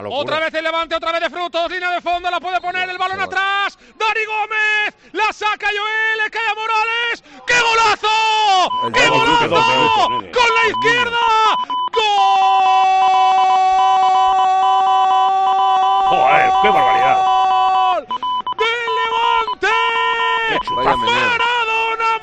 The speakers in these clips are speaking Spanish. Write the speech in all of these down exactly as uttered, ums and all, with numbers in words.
Otra vez el Levante, otra vez de Frutos, línea de fondo, la puede poner el balón atrás. Dani Gómez, la saca Joel, le cae a Morales. ¡Qué golazo! ¡Qué golazo! Con la izquierda. ¡Gol! ¡Joder, qué barbaridad! ¡Del Levante! ¡Maradona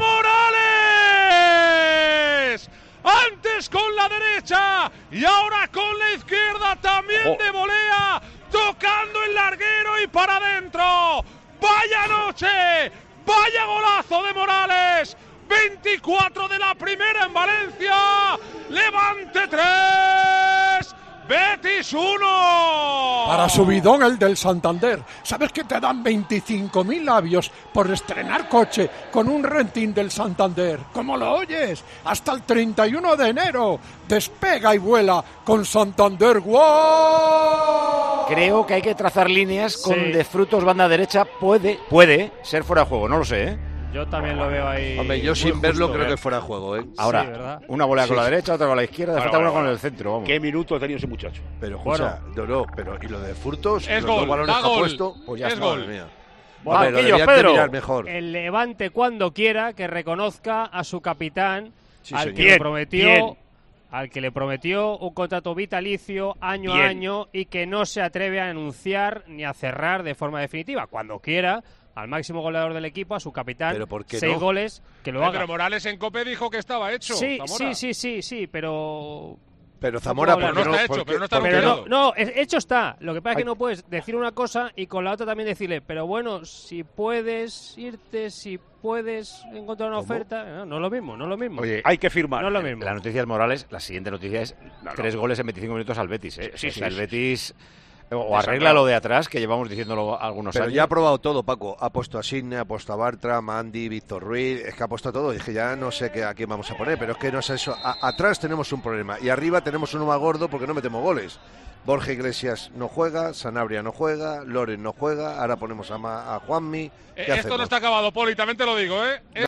Morales! Antes con la derecha y ahora con la izquierda también oh. de volea, tocando el larguero y para adentro. ¡Vaya noche! ¡Vaya golazo de Morales! veinticuatro de la primera en Valencia. Levante tres, Betis uno. Para subidón el del Santander. ¿Sabes que te dan veinticinco mil labios por estrenar coche con un renting del Santander? ¿Cómo lo oyes? Hasta el treinta y uno de enero. Despega y vuela con Santander. ¡Wow! Creo que hay que trazar líneas con sí. de Frutos banda derecha. Puede, puede ser fuera de juego, no lo sé, ¿eh? Yo también lo veo ahí. Hombre, yo sin verlo justo, creo ¿eh? que fuera de juego, ¿eh? Ahora, sí, una volea sí, con la sí. derecha, otra con la izquierda, de falta una con el centro. Vamos. ¿Qué minuto ha tenido ese muchacho? Pero, Juanza, bueno. no, no, pero y lo de Furtos, es los gol, dos balones que ha gol, puesto, pues ya es está, gol. Madre mía. Bueno, Hombre, Pedro, lo Pedro, mirar mejor. El Levante cuando quiera que reconozca a su capitán, sí, al señor. que bien, le prometió, bien. al que le prometió un contrato vitalicio año bien. a año y que no se atreve a anunciar ni a cerrar de forma definitiva. Cuando quiera, al máximo goleador del equipo, a su capitán, seis no? goles, que lo Ay, haga. Pero Morales en COPE dijo que estaba hecho. Sí, Zamora. sí, sí, sí, sí, pero... Pero Zamora, no, porque no está hecho, porque, pero no está Pero anunciado. no, no, es- hecho está. Lo que pasa es que Ay. no puedes decir una cosa y con la otra también decirle, pero bueno, si puedes irte, si puedes encontrar una ¿Cómo? oferta, no, no es lo mismo, no es lo mismo. Oye, Hay que firmar. no es lo mismo. la noticia es Morales, la siguiente noticia es No, no. tres goles en veinticinco minutos al Betis, ¿eh? Sí, o sí, sea, sí, el Betis... O arregla lo de atrás, que llevamos diciéndolo algunos Pero años. ya ha probado todo, Paco. Ha puesto a Sidney, ha puesto a Bartra, Mandy, Víctor Ruiz. Es que ha puesto todo. Dije, ya no sé qué, a quién vamos a poner, pero es que no es eso. A, atrás tenemos un problema. Y arriba tenemos uno más gordo porque no metemos goles. Borja Iglesias no juega, Sanabria no juega, Loren no juega. Ahora ponemos a, Ma, a Juanmi. ¿Qué Eh, Esto hacemos? no está acabado, Poli, también te lo digo, ¿eh?